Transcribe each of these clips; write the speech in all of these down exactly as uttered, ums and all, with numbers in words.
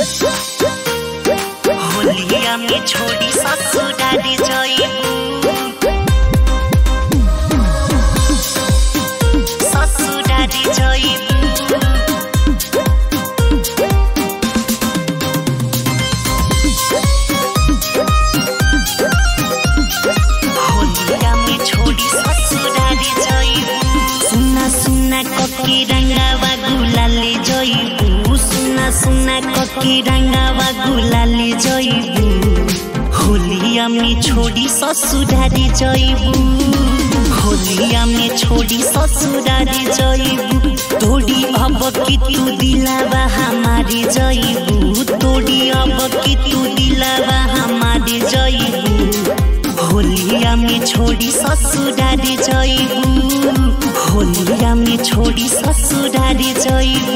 होलिया में छोड़ी ससुरारी जाइबू ससुरारी जाइबू होलिया में छोड़ी ससुरारी जाइबू सुना सुना ककी रंगावा गुलाले जाइबू सुना सुना ककी रंगावा गुलाले जाइबू होलिया में छोड़ी ससुरारी जाइबू होलिया में छोड़ी ससुरारी जाइबू तोड़ी अब की तू दिलावा हमारी जाइबू तोड़ी अब की तू दिलावा हमारी जाइबू होलिया में छोड़ी ससुरारी जाइबू होलिया में छोड़ी ससुरारी जाइबू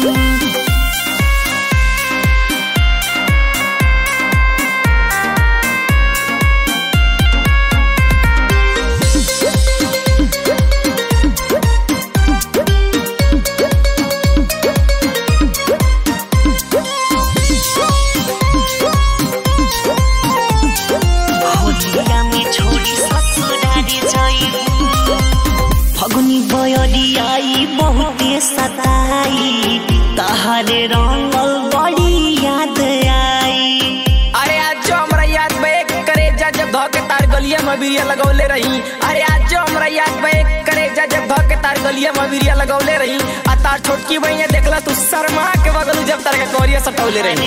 फगुनी बयरियाई बहुते सताई तहरे रंगल बड़ी याद आई। अरे आज जो हमरा याद बैक करे जा जब धोके तार गलिया में बिरिया लगौले रही अरे आज जो हमरा याद बैक करे जा जब धोके तार गलिया में बिरिया लगौले रही आ तार छोटकी भैया देखला तू शर्मा के बगल जब तार के कोरिया सटौले रही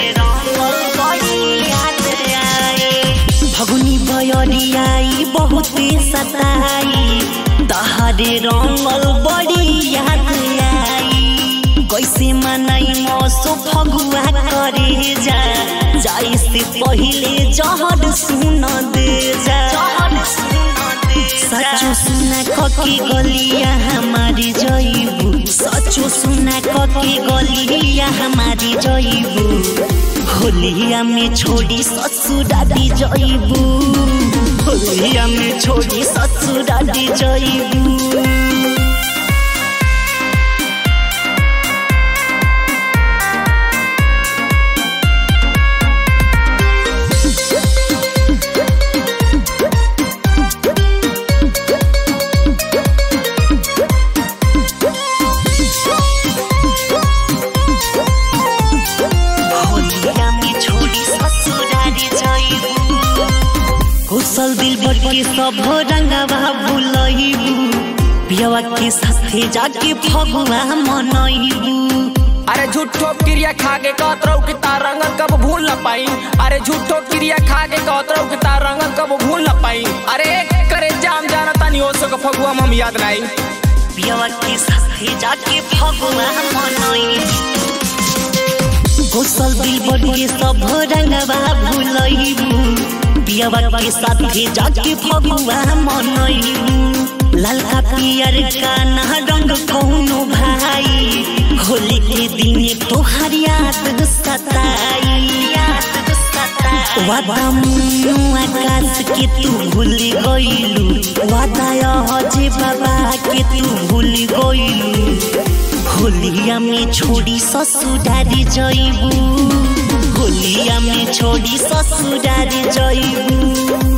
फगुनी बयरियाई बहुते सताई तहरे रंगल बड़ी याद आई कैसे मनाई मौसो फगुआ करे जा जाई से पहले जहर सुन दे जा सचो सुना कके गलिया हमारी जाइबू सचो सुना कके गलिया हमारी जाइबू होलिया में छोड़ी ससुरारी जाइबू होलिया में छोड़ी ससुरारी जाइबू घुसल दिल भर के सब रंगवा भूलइबू पियवा के साथे जाके फगुआ मनइबू। अरे झूठो क्रिया खा के कहतरौ कि तार रंगन कब भूल न पाई अरे झूठो क्रिया खा के कहतरौ कि तार रंगन कब भूल न पाई अरे करे जाम जानता नहीं हो सक फगुआ हम याद नहीं पियवा के साथे जाके फगुआ मनइबू घुसल दिल भर के सब रंगवा भूलइबू पियवा के साथे जाके फगुआ मनइबू ललका पियर का ना रंग कौनो भाई होली के दिन तोहार याद सताई वादा मुन्नू आकाश के तू भूल गइलू वादा अजय बाबा के तू भूल गइलू होलिया में छोड़ी ससुरारी जाइबू होलिया में छोड़ी ससुरारी जाइबू।